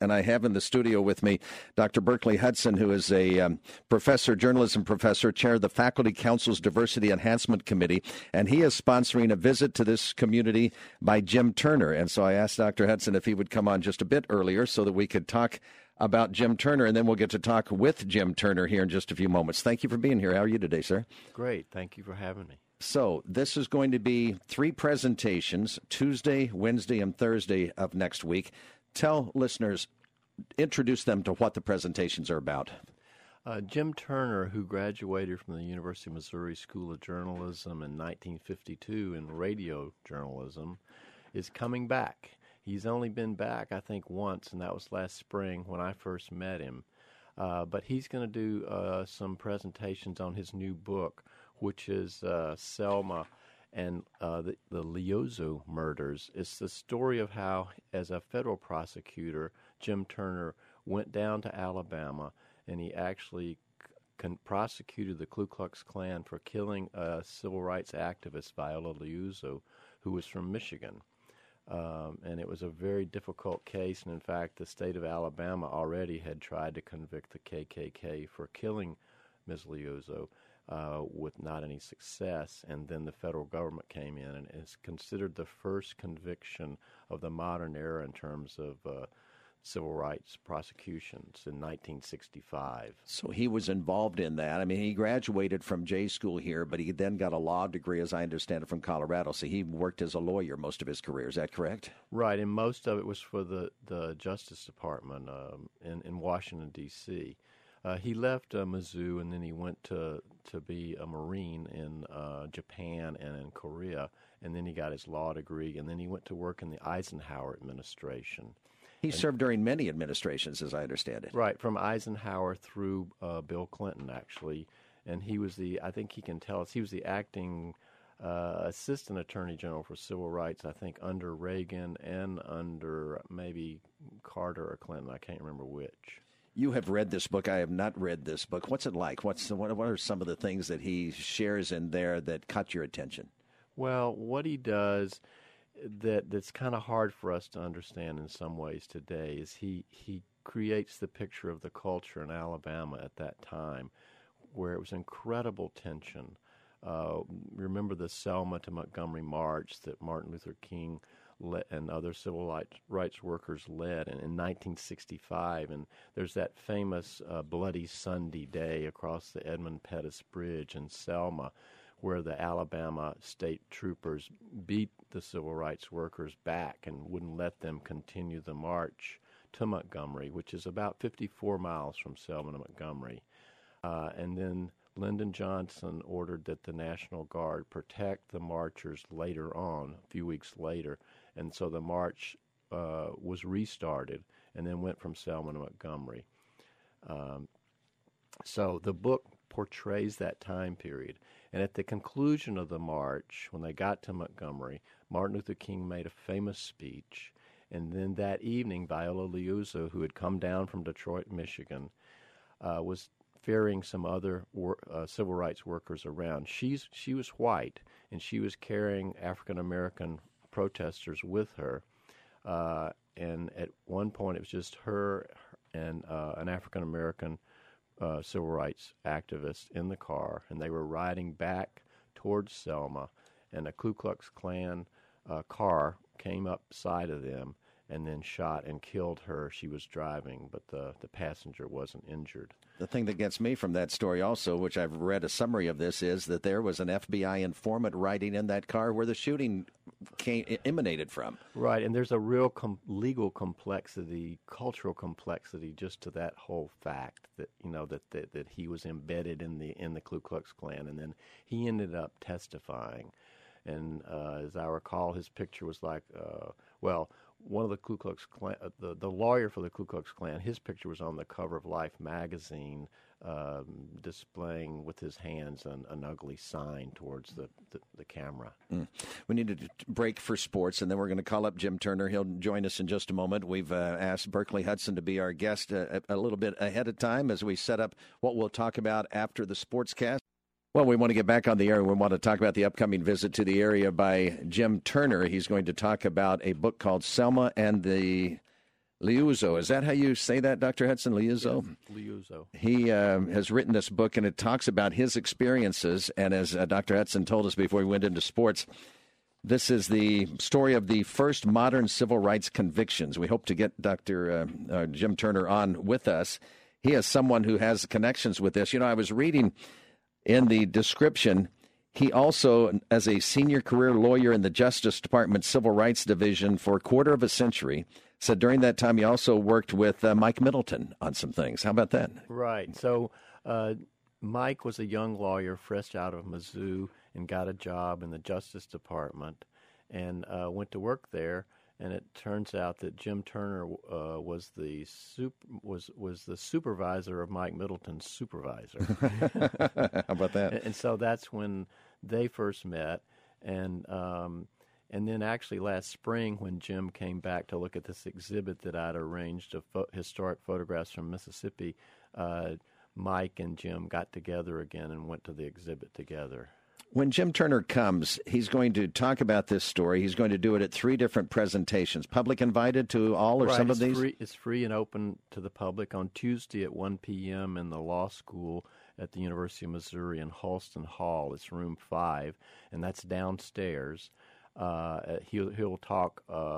and I have in the studio with me Dr. Berkeley Hudson, who is a journalism professor, chair of the Faculty Council's Diversity Enhancement Committee, and he is sponsoring a visit to this community by Jim Turner. And so I asked Dr. Hudson if he would come on just a bit earlier so that we could talk about Jim Turner, and then we'll get to talk with Jim Turner here in just a few moments. Thank you for being here. How are you today, sir? Great. Thank you for having me. So this is going to be 3 presentations, Tuesday, Wednesday, and Thursday of next week. Tell listeners, introduce them to what the presentations are about. Jim Turner, who graduated from the University of Missouri School of Journalism in 1952 in radio journalism, is coming back. He's only been back, I think, once, and that was last spring when I first met him. But he's going to do some presentations on his new book, which is Selma and the Liuzzo murders. It's the story of how, as a federal prosecutor, Jim Turner went down to Alabama, and he actually prosecuted the Ku Klux Klan for killing a civil rights activist, Viola Liuzzo, who was from Michigan. And it was a very difficult case, and in fact, the state of Alabama already had tried to convict the KKK for killing Ms. Liuzzo with not any success, and then the federal government came in, and is considered the first conviction of the modern era in terms of civil rights prosecutions in 1965. So he was involved in that. I mean, he graduated from J School here, but he then got a law degree, as I understand it, from Colorado. So he worked as a lawyer most of his career. Is that correct? Right, and most of it was for the Justice Department in Washington, D.C. He left Mizzou, and then he went to be a Marine in Japan and in Korea, and then he got his law degree, and then he went to work in the Eisenhower administration. He served during many administrations, as I understand it. Right, from Eisenhower through Bill Clinton, actually. And he was I think he can tell us, he was the acting Assistant Attorney General for Civil Rights, I think, under Reagan and under maybe Carter or Clinton. I can't remember which. You have read this book. I have not read this book. What's it like? What are some of the things that he shares in there that caught your attention? Well, what he does that's kind of hard for us to understand in some ways today is he creates the picture of the culture in Alabama at that time where it was incredible tension. Remember the Selma to Montgomery March that Martin Luther King and other civil rights workers led in 1965, and there's that famous Bloody Sunday day across the Edmund Pettus Bridge in Selma, where the Alabama state troopers beat the civil rights workers back and wouldn't let them continue the march to Montgomery, which is about 54 miles from Selma to Montgomery. And then Lyndon Johnson ordered that the National Guard protect the marchers later on, a few weeks later. And so the march was restarted and then went from Selma to Montgomery. So the book portrays that time period. And at the conclusion of the march, when they got to Montgomery, Martin Luther King made a famous speech. And then that evening, Viola Liuzzo, who had come down from Detroit, Michigan, was ferrying some other civil rights workers around. She was white, and she was carrying African-American protesters with her. And at one point, it was just her and an African-American civil rights activists in the car, and they were riding back towards Selma, and a Ku Klux Klan car came up side of them and then shot and killed her. She was driving, but the passenger wasn't injured. The thing that gets me from that story also, which I've read a summary of this, is that there was an FBI informant riding in that car where the shooting emanated from. Right, and there's a real legal complexity, cultural complexity, just to that whole fact that that he was embedded in the Ku Klux Klan, and then he ended up testifying. And as I recall, his picture was like, one of the Ku Klux Klan, the lawyer for the Ku Klux Klan, his picture was on the cover of Life magazine, displaying with his hands an ugly sign towards the camera. We need to break for sports, and then we're going to call up Jim Turner. He'll join us in just a moment. We've asked Berkeley Hudson to be our guest a little bit ahead of time as we set up what we'll talk about after the sportscast. Well, we want to get back on the air. We want to talk about the upcoming visit to the area by Jim Turner. He's going to talk about a book called Selma and the Liuzzo. Is that how you say that, Dr. Hudson? Liuzzo? Yes, Liuzzo. He has written this book, and it talks about his experiences. And as Dr. Hudson told us before we went into sports, this is the story of the first modern civil rights convictions. We hope to get Dr. Jim Turner on with us. He is someone who has connections with this. You know, I was reading in the description, he also, as a senior career lawyer in the Justice Department Civil Rights Division for a quarter of a century, said during that time he also worked with Mike Middleton on some things. How about that? Right. So Mike was a young lawyer fresh out of Mizzou and got a job in the Justice Department and went to work there. And it turns out that Jim Turner was the supervisor of Mike Middleton's supervisor. How about that? And so that's when they first met. And then actually last spring when Jim came back to look at this exhibit that I'd arranged of historic photographs from Mississippi, Mike and Jim got together again and went to the exhibit together. When Jim Turner comes, he's going to talk about this story. He's going to do it at 3 different presentations. Public invited to all or some of these? It's free and open to the public on Tuesday at 1 p.m. in the law school at the University of Missouri in Halston Hall. It's room 5, and that's downstairs. He'll talk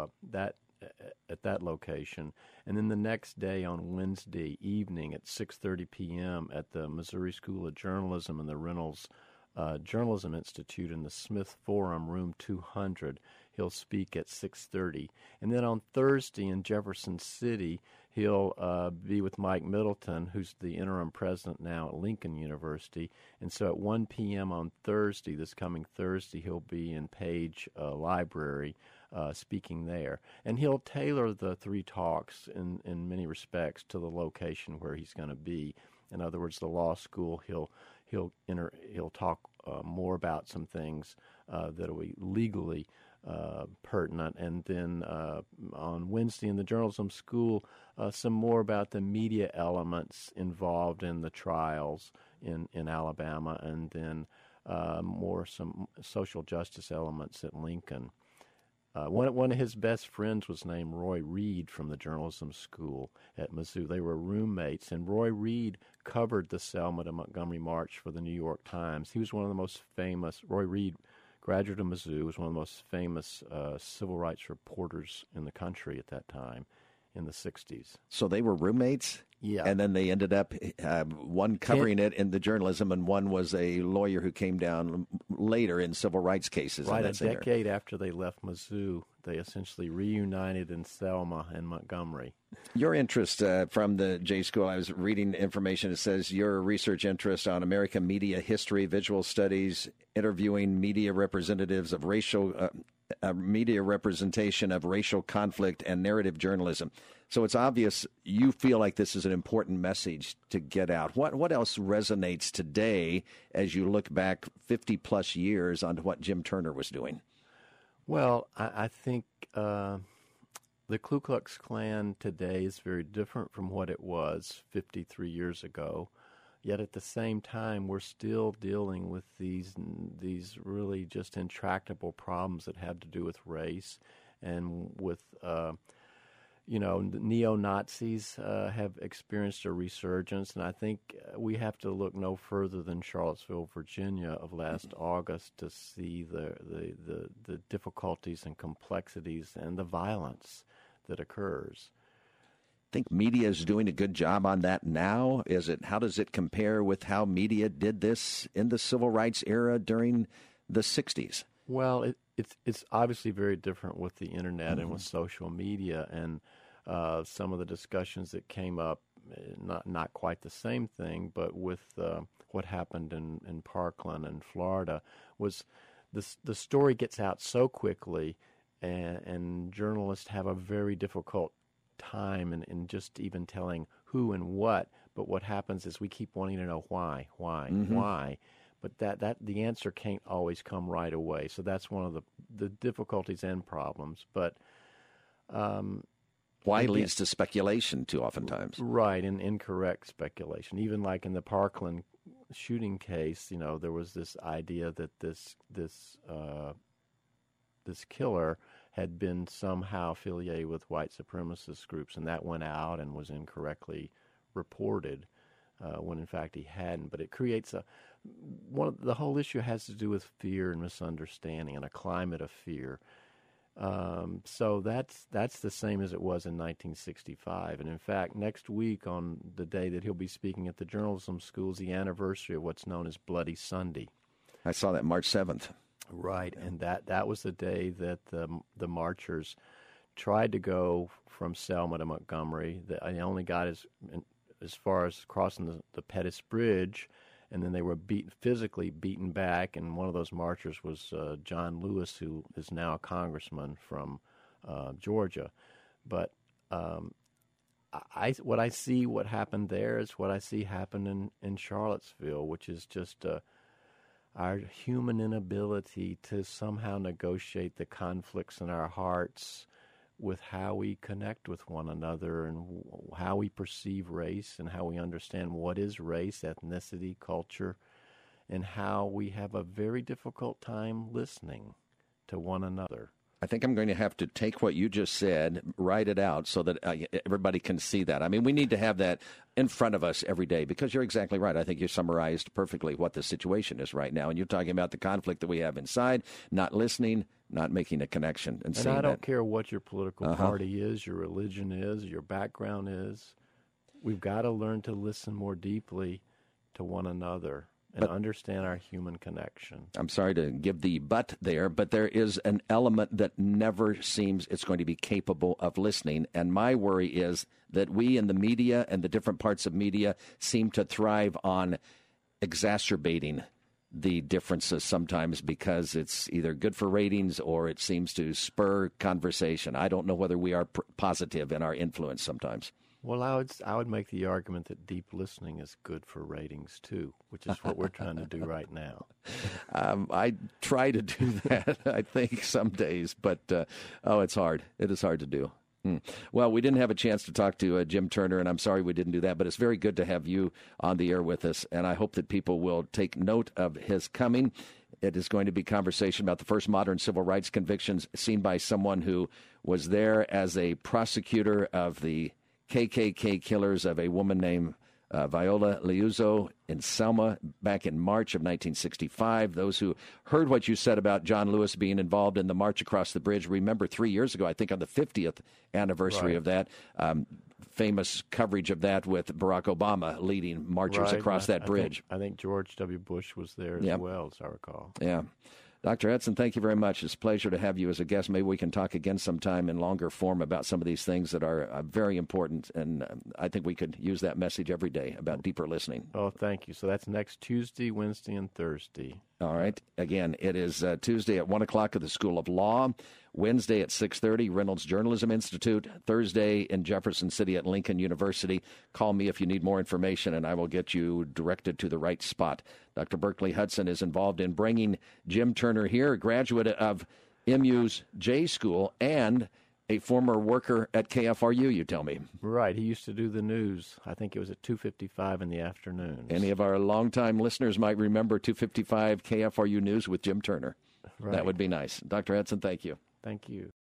at that location. And then the next day on Wednesday evening at 6:30 p.m. at the Missouri School of Journalism and the Reynolds Journalism Institute in the Smith Forum, room 200. He'll speak at 6:30. And then on Thursday in Jefferson City, he'll be with Mike Middleton, who's the interim president now at Lincoln University. And so at 1 p.m. on Thursday, this coming Thursday, he'll be in Page Library speaking there. And he'll tailor the 3 talks in many respects to the location where he's going to be. In other words, the law school, he'll talk more about some things that will be legally pertinent, and then on Wednesday in the journalism school, some more about the media elements involved in the trials in Alabama, and then some social justice elements at Lincoln. One of his best friends was named Roy Reed from the journalism school at Mizzou. They were roommates, and Roy Reed covered the Selma to Montgomery March for the New York Times. He was one of the most famous. Roy Reed, graduate of Mizzou, was one of the most famous civil rights reporters in the country at that time in the 60s. So they were roommates? Yeah. And then they ended up, one covering it in the journalism, and one was a lawyer who came down later in civil rights cases. Right, a decade after they left Mizzou, they essentially reunited in Selma and Montgomery. Your interest from the J School, I was reading information. It says your research interest on American media history, visual studies, interviewing media representatives of media representation of racial conflict and narrative journalism. So it's obvious you feel like this is an important message to get out. What else resonates today as you look back 50 plus years on what Jim Turner was doing? Well, I think the Ku Klux Klan today is very different from what it was 53 years ago. Yet at the same time, we're still dealing with these really just intractable problems that have to do with race and with, neo-Nazis have experienced a resurgence. And I think we have to look no further than Charlottesville, Virginia of last August to see the difficulties and complexities and the violence that occurs. Think media is doing a good job on that now? How does it compare with how media did this in the civil rights era during the 60s? Well, it's obviously very different with the internet and with social media, and some of the discussions that came up, not quite the same thing, but with what happened in Parkland and Florida, was the story gets out so quickly, and journalists have a very difficult time in just even telling who and what. But what happens is we keep wanting to know why, but that the answer can't always come right away. So that's one of the difficulties and problems. But why leads to speculation too oftentimes. Right, and incorrect speculation. Even like in the Parkland shooting case, there was this idea that this killer had been somehow affiliated with white supremacist groups, and that went out and was incorrectly reported when in fact he hadn't. But it creates the whole issue has to do with fear and misunderstanding and a climate of fear. So that's the same as it was in 1965. And in fact, next week on the day that he'll be speaking at the journalism school is the anniversary of what's known as Bloody Sunday. I saw that March 7th. Right, and that was the day that the marchers tried to go from Selma to Montgomery. They only got as far as crossing the Pettus Bridge, and then they were physically beaten back. And one of those marchers was John Lewis, who is now a congressman from Georgia. But what I see what happened there is what I see happen in Charlottesville, which is just our human inability to somehow negotiate the conflicts in our hearts with how we connect with one another and how we perceive race and how we understand what is race, ethnicity, culture, and how we have a very difficult time listening to one another. I think I'm going to have to take what you just said, write it out so that everybody can see that. I mean, we need to have that in front of us every day because you're exactly right. I think you summarized perfectly what the situation is right now. And you're talking about the conflict that we have inside, not listening, not making a connection. And I don't care what your political party is, your religion is, your background is. We've got to learn to listen more deeply to one another and understand our human connection. I'm sorry to give the but there, but there is an element that never seems it's going to be capable of listening. And my worry is that we in the media and the different parts of media seem to thrive on exacerbating the differences sometimes because it's either good for ratings or it seems to spur conversation. I don't know whether we are positive in our influence sometimes. Well, I would make the argument that deep listening is good for ratings, too, which is what we're trying to do right now. I try to do that, I think, some days, but, it's hard. It is hard to do. Well, we didn't have a chance to talk to Jim Turner, and I'm sorry we didn't do that, but it's very good to have you on the air with us, and I hope that people will take note of his coming. It is going to be conversation about the first modern civil rights convictions seen by someone who was there as a prosecutor of the KKK killers of a woman named Viola Liuzzo in Selma back in March of 1965. Those who heard what you said about John Lewis being involved in the March Across the Bridge, remember 3 years ago, I think on the 50th anniversary of that, famous coverage of that with Barack Obama leading marchers across that bridge. I think George W. Bush was there as well, as I recall. Yeah. Dr. Edson, thank you very much. It's a pleasure to have you as a guest. Maybe we can talk again sometime in longer form about some of these things that are very important, and I think we could use that message every day about deeper listening. Oh, thank you. So that's next Tuesday, Wednesday, and Thursday. All right. Again, it is Tuesday at 1 o'clock at the School of Law, Wednesday at 6:30, Reynolds Journalism Institute, Thursday in Jefferson City at Lincoln University. Call me if you need more information, and I will get you directed to the right spot. Dr. Berkeley Hudson is involved in bringing Jim Turner here, a graduate of MU's J School and a former worker at KFRU, you tell me. Right. He used to do the news. I think it was at 2:55 in the afternoon. Any of our longtime listeners might remember 2:55 KFRU News with Jim Turner. Right. That would be nice. Dr. Edson, thank you. Thank you.